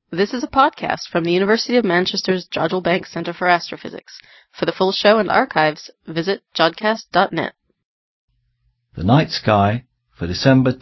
This is a podcast from the University of Manchester's Jodrell Bank Centre for Astrophysics. For the full show and archives, visit jodcast.net. The night sky for December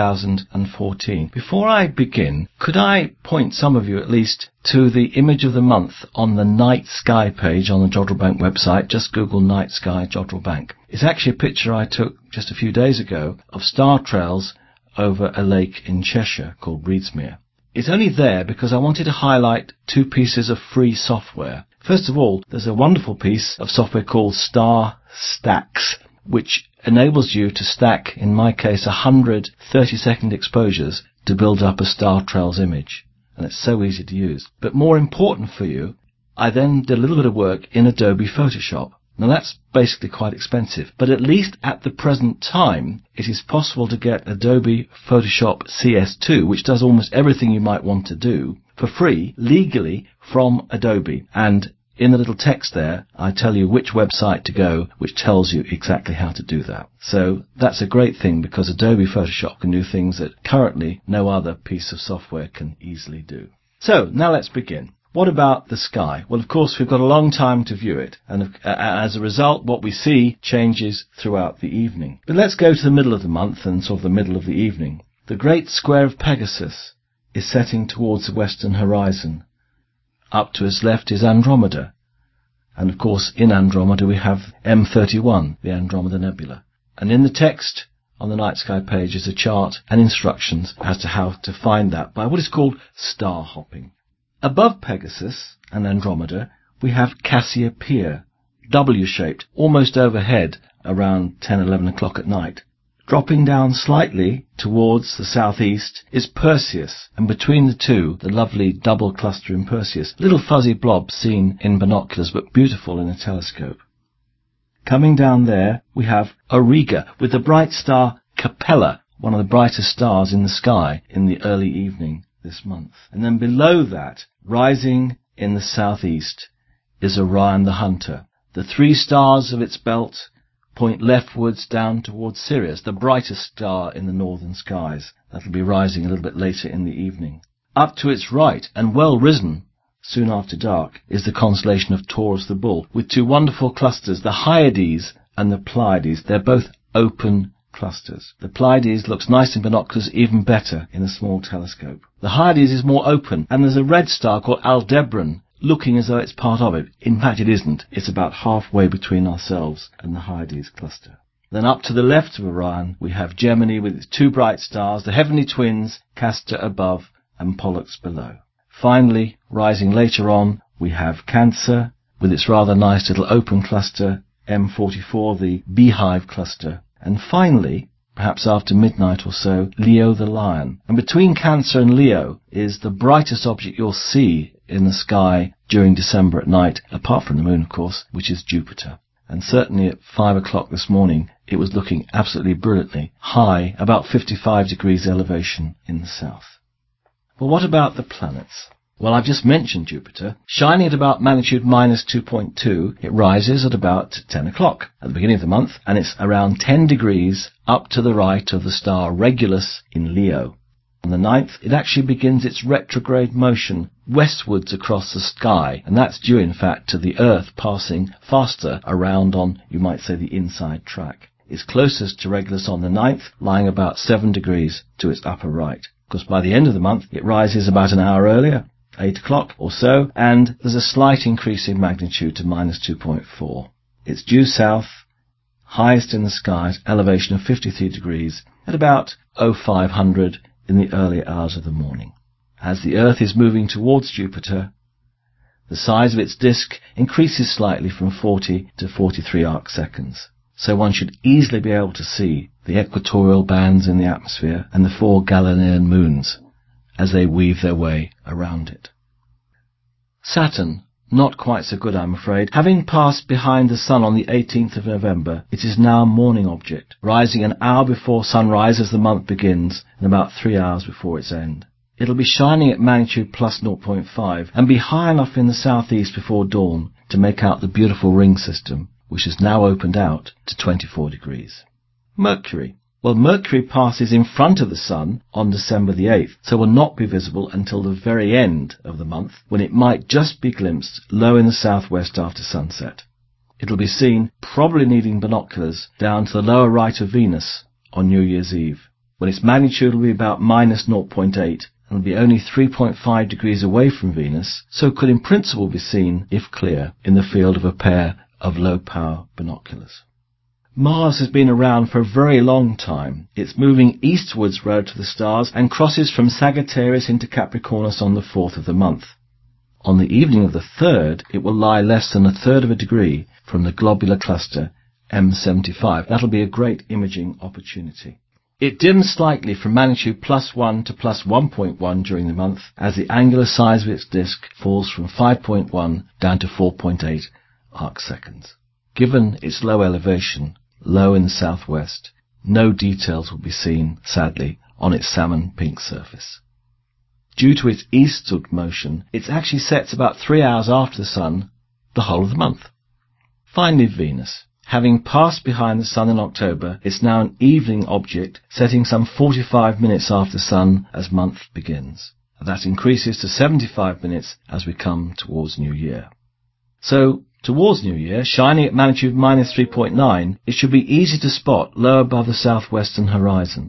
2014. Before I begin, could I point some of you at least to the image of the month on the night sky page on the Jodrell Bank website? Just Google night sky Jodrell Bank. It's actually a picture I took just a few days ago of star trails over a lake in Cheshire called Breedsmere. It's only there because I wanted to highlight two pieces of free software. First of all, there's a wonderful piece of software called Star Stacks, which enables you to stack, in my case, 100 30-second exposures to build up a star trails image. And it's so easy to use. But more important for you, I then did a little bit of work in Adobe Photoshop. Now that's basically quite expensive, but at least at the present time, it is possible to get Adobe Photoshop CS2, which does almost everything you might want to do, for free, legally, from Adobe. And in the little text there, I tell you which website to go, which tells you exactly how to do that. So that's a great thing because Adobe Photoshop can do things that currently no other piece of software can easily do. So now let's begin. What about the sky? Well, of course, we've got a long time to view it, and as a result, what we see changes throughout the evening. But let's go to the middle of the month and sort of the middle of the evening. The great square of Pegasus is setting towards the western horizon. Up to its left is Andromeda, and of course, in Andromeda we have M31, the Andromeda Nebula. And in the text on the night sky page is a chart and instructions as to how to find that by what is called star hopping. Above Pegasus and Andromeda, we have Cassiopeia, W-shaped, almost overhead around 10-11 o'clock at night. Dropping down slightly towards the southeast is Perseus, and between the two, the lovely double cluster in Perseus, little fuzzy blobs seen in binoculars but beautiful in a telescope. Coming down there, we have Auriga, with the bright star Capella, one of the brightest stars in the sky in the early evening this month. And then below that, rising in the southeast, is Orion the Hunter. The three stars of its belt point leftwards down towards Sirius, the brightest star in the northern skies. That'll be rising a little bit later in the evening. Up to its right, and well risen, soon after dark, is the constellation of Taurus the Bull, with two wonderful clusters, the Hyades and the Pleiades. They're both open clusters. The Pleiades looks nice in binoculars, even better in a small telescope. The Hyades is more open, and there's a red star called Aldebaran, looking as though it's part of it. In fact, it isn't. It's about halfway between ourselves and the Hyades cluster. Then up to the left of Orion, we have Gemini with its two bright stars, the heavenly twins, Castor above and Pollux below. Finally, rising later on, we have Cancer with its rather nice little open cluster, M44, the beehive cluster. And finally, perhaps after midnight or so, Leo the Lion. And between Cancer and Leo is the brightest object you'll see in the sky during December at night, apart from the moon, of course, which is Jupiter. And certainly at 5 o'clock this morning, it was looking absolutely brilliantly, high, about 55 degrees elevation in the south. Well, what about the planets? Well, I've just mentioned Jupiter. Shining at about magnitude minus 2.2, it rises at about 10 o'clock at the beginning of the month, and it's around 10 degrees up to the right of the star Regulus in Leo. On the 9th, it actually begins its retrograde motion westwards across the sky, and that's due, in fact, to the Earth passing faster around on, you might say, the inside track. It's closest to Regulus on the 9th, lying about 7 degrees to its upper right. Of course, by the end of the month, it rises about an hour earlier, 8 o'clock or so, and there's a slight increase in magnitude to minus 2.4. It's due south, highest in the skies, elevation of 53 degrees, at about 0500 in the early hours of the morning. As the Earth is moving towards Jupiter, the size of its disk increases slightly from 40 to 43 arc seconds. So one should easily be able to see the equatorial bands in the atmosphere and the 4 Galilean moons as they weave their way around it. Saturn, not quite so good, I'm afraid. Having passed behind the Sun on the 18th of November, it is now a morning object, rising an hour before sunrise as the month begins and about 3 hours before its end. It'll be shining at magnitude plus 0.5 and be high enough in the southeast before dawn to make out the beautiful ring system, which has now opened out to 24 degrees. Mercury. Well, Mercury passes in front of the Sun on December the 8th, so will not be visible until the very end of the month, when it might just be glimpsed low in the southwest after sunset. It'll be seen, probably needing binoculars, down to the lower right of Venus on New Year's Eve, when its magnitude will be about minus 0.8 and will be only 3.5 degrees away from Venus, so could in principle be seen, if clear, in the field of a pair of low-power binoculars. Mars has been around for a very long time. It's moving eastwards relative to the stars and crosses from Sagittarius into Capricornus on the 4th of the month. On the evening of the 3rd, it will lie less than a third of a degree from the globular cluster M75. That'll be a great imaging opportunity. It dims slightly from magnitude +1 to +1.1 during the month as the angular size of its disk falls from 5.1 down to 4.8 arcseconds. Given its low elevation, low in the southwest, no details will be seen, sadly, on its salmon pink surface. Due to its eastward motion, it actually sets about 3 hours after the Sun the whole of the month. Finally, Venus. Having passed behind the Sun in October, it's now an evening object, setting some 45 minutes after the Sun as month begins. That increases to 75 minutes as we come towards New Year. So, towards New Year, shining at magnitude minus 3.9, it should be easy to spot low above the southwestern horizon.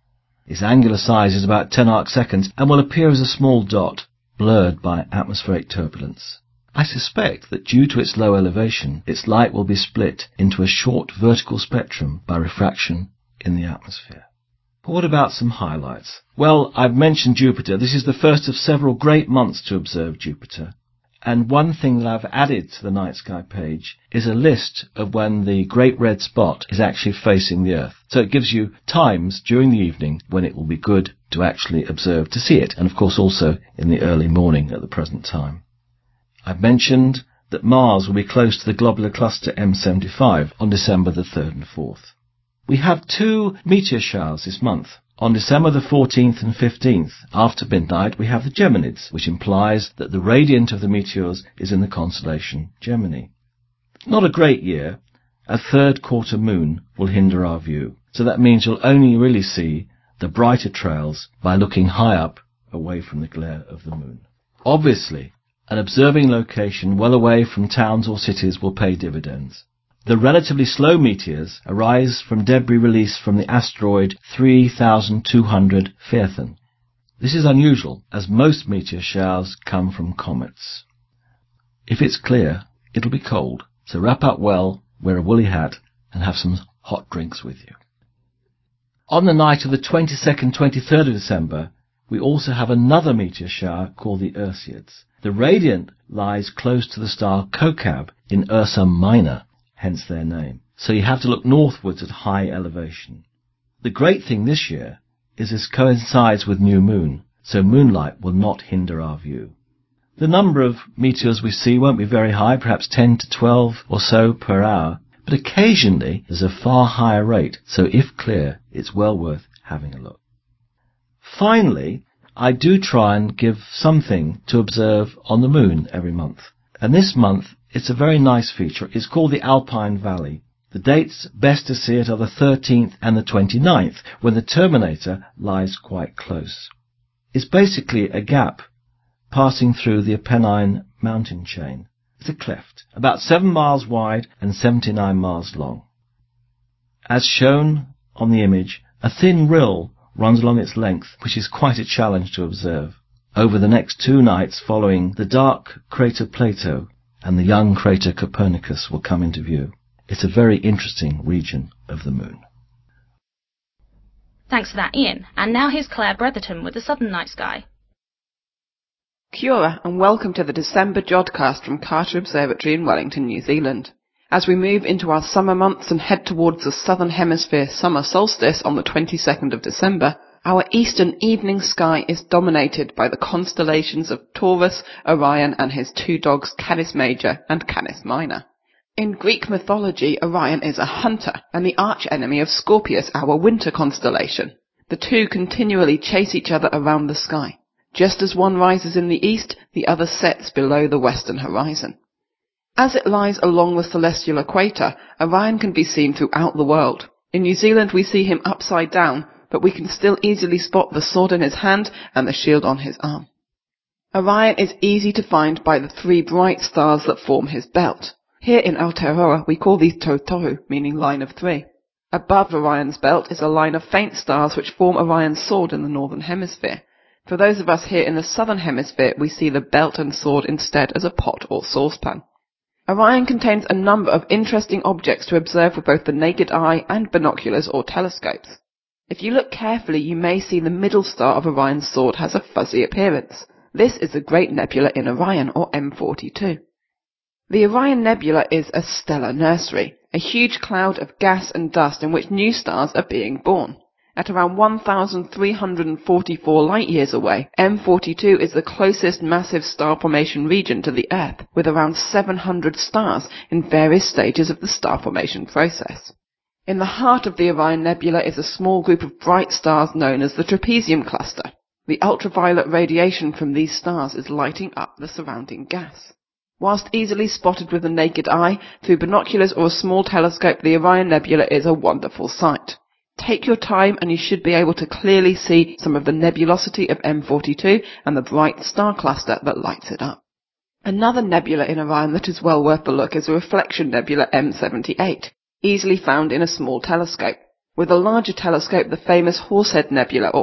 Its angular size is about 10 arcseconds and will appear as a small dot, blurred by atmospheric turbulence. I suspect that due to its low elevation, its light will be split into a short vertical spectrum by refraction in the atmosphere. But what about some highlights? Well, I've mentioned Jupiter. This is the first of several great months to observe Jupiter. And one thing that I've added to the night sky page is a list of when the Great Red Spot is actually facing the Earth. So it gives you times during the evening when it will be good to actually observe to see it, and of course also in the early morning at the present time. I've mentioned that Mars will be close to the globular cluster M75 on December the 3rd and 4th. We have 2 meteor showers this month. On December the 14th and 15th, after midnight, we have the Geminids, which implies that the radiant of the meteors is in the constellation Gemini. Not a great year. A third quarter moon will hinder our view, so that means you'll only really see the brighter trails by looking high up away from the glare of the moon. Obviously, an observing location well away from towns or cities will pay dividends. The relatively slow meteors arise from debris released from the asteroid 3200 Phaethon. This is unusual, as most meteor showers come from comets. If it's clear, it'll be cold, so wrap up well, wear a woolly hat, and have some hot drinks with you. On the night of the 22nd-23rd of December, we also have another meteor shower called the Ursiids. The radiant lies close to the star Kokab in Ursa Minor, hence their name. So you have to look northwards at high elevation. The great thing this year is this coincides with new moon, so moonlight will not hinder our view. The number of meteors we see won't be very high, perhaps 10 to 12 or so per hour, but occasionally there's a far higher rate, so if clear, it's well worth having a look. Finally, I do try and give something to observe on the moon every month. And this month, it's a very nice feature. It's called the Alpine Valley. The dates best to see it are the 13th and the 29th, when the terminator lies quite close. It's basically a gap passing through the Apennine mountain chain. It's a cleft, about 7 miles wide and 79 miles long. As shown on the image, a thin rill runs along its length, which is quite a challenge to observe. Over the next 2 nights following, the dark crater Plato and the young crater Copernicus will come into view. It's a very interesting region of the moon. Thanks for that, Ian. And now here's Claire Bretherton with the Southern Night Sky. Kia ora, and welcome to the December Jodcast from Carter Observatory in Wellington, New Zealand. As we move into our summer months and head towards the Southern Hemisphere summer solstice on the 22nd of December, our eastern evening sky is dominated by the constellations of Taurus, Orion and his 2 dogs Canis Major and Canis Minor. In Greek mythology, Orion is a hunter and the archenemy of Scorpius, our winter constellation. The 2 continually chase each other around the sky. Just as one rises in the east, the other sets below the western horizon. As it lies along the celestial equator, Orion can be seen throughout the world. In New Zealand we see him upside down, but we can still easily spot the sword in his hand and the shield on his arm. Orion is easy to find by the 3 bright stars that form his belt. Here in Aotearoa we call these Tautohu, meaning line of 3. Above Orion's belt is a line of faint stars which form Orion's sword in the northern hemisphere. For those of us here in the southern hemisphere, we see the belt and sword instead as a pot or saucepan. Orion contains a number of interesting objects to observe with both the naked eye and binoculars or telescopes. If you look carefully, you may see the middle star of Orion's sword has a fuzzy appearance. This is the Great Nebula in Orion, or M42. The Orion Nebula is a stellar nursery, a huge cloud of gas and dust in which new stars are being born. At around 1,344 light-years away, M42 is the closest massive star formation region to the Earth, with around 700 stars in various stages of the star formation process. In the heart of the Orion Nebula is a small group of bright stars known as the Trapezium Cluster. The ultraviolet radiation from these stars is lighting up the surrounding gas. Whilst easily spotted with the naked eye, through binoculars or a small telescope, the Orion Nebula is a wonderful sight. Take your time and you should be able to clearly see some of the nebulosity of M42 and the bright star cluster that lights it up. Another nebula in Orion that is well worth a look is a reflection nebula M78, easily found in a small telescope. With a larger telescope, the famous Horsehead Nebula, or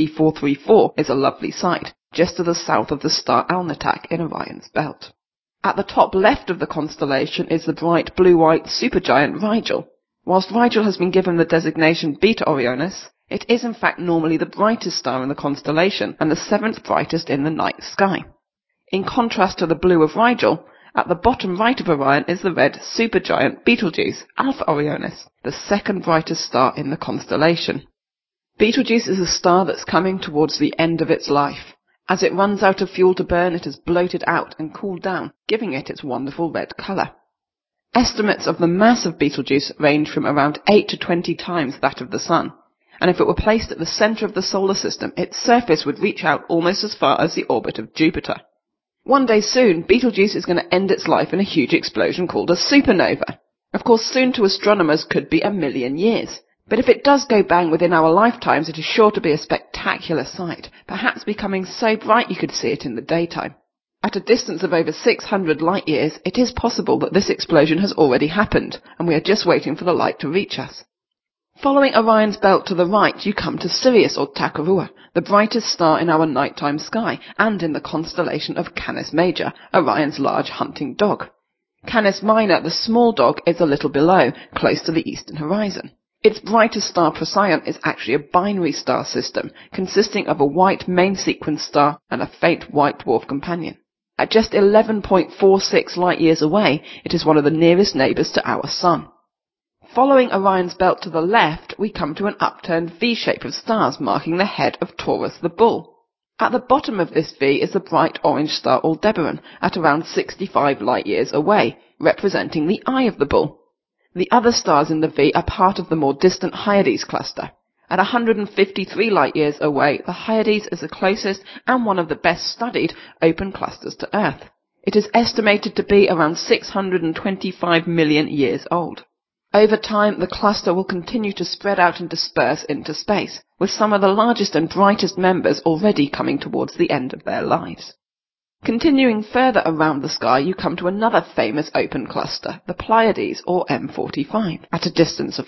IC434, is a lovely sight, just to the south of the star Alnitak in Orion's belt. At the top left of the constellation is the bright blue-white supergiant Rigel. Whilst Rigel has been given the designation Beta Orionis, it is in fact normally the brightest star in the constellation and the 7th brightest in the night sky. In contrast to the blue of Rigel, at the bottom right of Orion is the red supergiant Betelgeuse, Alpha Orionis, the 2nd brightest star in the constellation. Betelgeuse is a star that's coming towards the end of its life. As it runs out of fuel to burn, it has bloated out and cooled down, giving it its wonderful red colour. Estimates of the mass of Betelgeuse range from around 8 to 20 times that of the Sun, and if it were placed at the centre of the solar system, its surface would reach out almost as far as the orbit of Jupiter. One day soon, Betelgeuse is going to end its life in a huge explosion called a supernova. Of course, soon to astronomers could be 1,000,000 years. But if it does go bang within our lifetimes, it is sure to be a spectacular sight, perhaps becoming so bright you could see it in the daytime. At a distance of over 600 light-years, it is possible that this explosion has already happened, and we are just waiting for the light to reach us. Following Orion's belt to the right, you come to Sirius, or Takurua, the brightest star in our nighttime sky, and in the constellation of Canis Major, Orion's large hunting dog. Canis Minor, the small dog, is a little below, close to the eastern horizon. Its brightest star, Procyon, is actually a binary star system, consisting of a white main sequence star and a faint white dwarf companion. At just 11.46 light-years away, it is one of the nearest neighbours to our Sun. Following Orion's belt to the left, we come to an upturned V-shape of stars marking the head of Taurus the Bull. At the bottom of this V is the bright orange star Aldebaran, at around 65 light-years away, representing the eye of the bull. The other stars in the V are part of the more distant Hyades cluster. At 153 light-years away, the Hyades is the closest and one of the best studied open clusters to Earth. It is estimated to be around 625 million years old. Over time, the cluster will continue to spread out and disperse into space, with some of the largest and brightest members already coming towards the end of their lives. Continuing further around the sky, you come to another famous open cluster, the Pleiades, or M45, at a distance of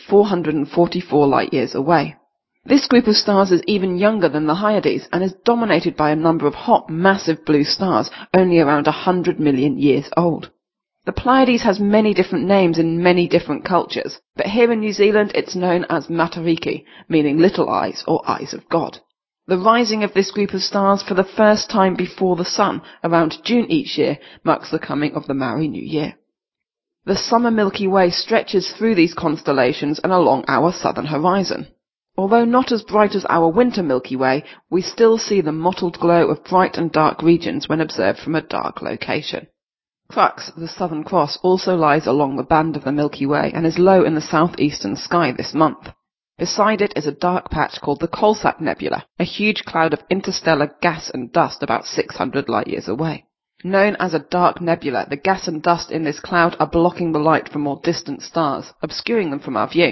444 light-years away. This group of stars is even younger than the Hyades and is dominated by a number of hot, massive blue stars, only around 100 million years old. The Pleiades has many different names in many different cultures, but here in New Zealand it's known as Matariki, meaning little eyes or eyes of God. The rising of this group of stars for the first time before the Sun, around June each year, marks the coming of the Maori New Year. The summer Milky Way stretches through these constellations and along our southern horizon. Although not as bright as our winter Milky Way, we still see the mottled glow of bright and dark regions when observed from a dark location. Crux, the Southern Cross, also lies along the band of the Milky Way and is low in the southeastern sky this month. Beside it is a dark patch called the Coalsack Nebula, a huge cloud of interstellar gas and dust about 600 light-years away. Known as a dark nebula, the gas and dust in this cloud are blocking the light from more distant stars, obscuring them from our view.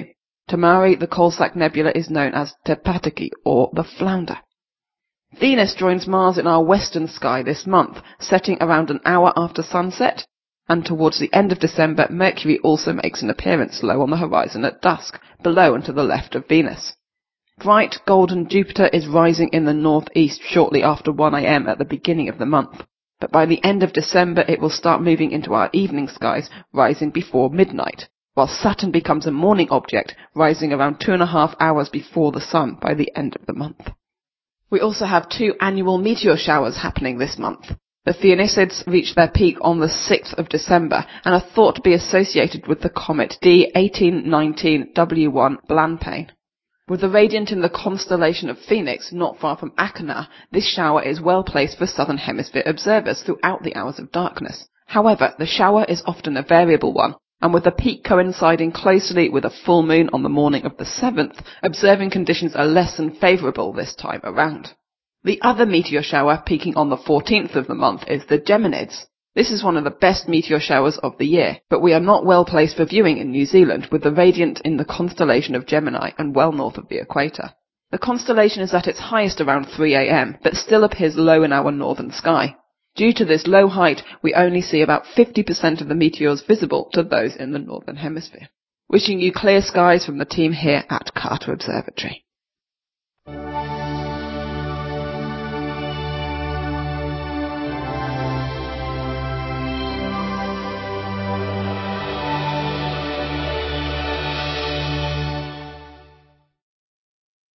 To Maori, the Coalsack Nebula is known as Te Pataki, or the Flounder. Venus joins Mars in our western sky this month, setting around an hour after sunset, and towards the end of December, Mercury also makes an appearance low on the horizon at dusk, below and to the left of Venus. Bright golden Jupiter is rising in the northeast shortly after 1 a.m. at the beginning of the month, but by the end of December it will start moving into our evening skies, rising before midnight, while Saturn becomes a morning object, rising around 2.5 hours before the Sun by the end of the month. We also have 2 annual meteor showers happening this month. The Theodosids reach their peak on the 6th of December and are thought to be associated with the comet D1819W1 Blancpain. With the radiant in the constellation of Phoenix, not far from Achernar, this shower is well placed for Southern Hemisphere observers throughout the hours of darkness. However, the shower is often a variable one, and with the peak coinciding closely with a full moon on the morning of the 7th, observing conditions are less than favourable this time around. The other meteor shower, peaking on the 14th of the month, is the Geminids. This is one of the best meteor showers of the year, but we are not well placed for viewing in New Zealand, with the radiant in the constellation of Gemini and well north of the equator. The constellation is at its highest around 3 a.m, but still appears low in our northern sky. Due to this low height, we only see about 50% of the meteors visible to those in the northern hemisphere. Wishing you clear skies from the team here at Carter Observatory.